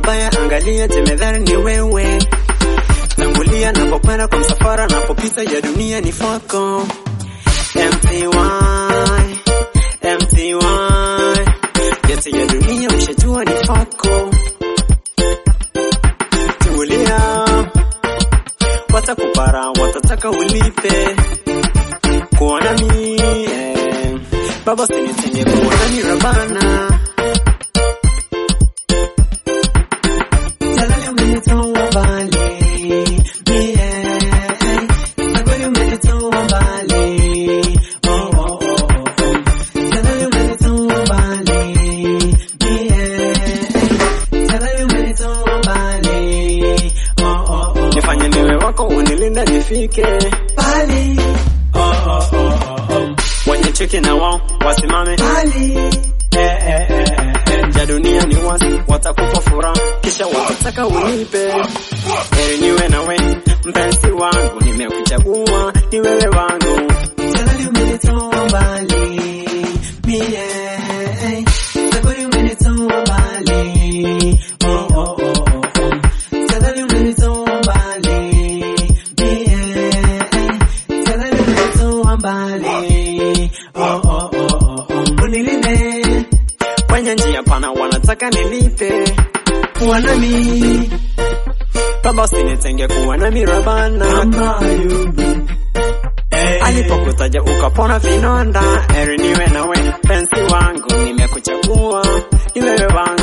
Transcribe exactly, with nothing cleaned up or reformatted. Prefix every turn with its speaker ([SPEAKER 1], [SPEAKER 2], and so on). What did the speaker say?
[SPEAKER 1] mbaya angalia jemedhari ni wewe. Tangulia napokwenda kwa msafara napopita ya dunia ni fako. M T Y M T Y yote ya dunia ushajua ni fako. Tangulia watakupara watataka ulipe. Kuona mi eh, baba sinitenge kuona ni rabana. Jalali umenitoa mbali mi eh, Sagori umenitoa mbali oh oh oh oh. Jalali umenitoa mbali mi eh, Jalali umenitoa mbali oh oh oh. Nifanye niwe wako unilinda nifike mbali oh oh oh oh oh. Wenye chuki na wao wasimame mbali eh eh eh eh. Ja dunia ni wasi watakupa furaha kisha watataka unipe. Heri niwe nawe mpenzi wangu nimekuchagua ni wewe wangu. Jalali umenitoa mbali mie Sagori umenitoa mbali oh oh oh oh. Jalali umenitoa mbali mie Jalali umenitoa mbali oh oh oh oh. Unilinde kwenye njia pana wanataka nilipe. Kuwa nami baba usinitenge kuwa nami rabana. Hey. Alipokutaja ukapona vinonda. Heri niwe nawe penzi wangu nimekuchagua ni wewe wangu.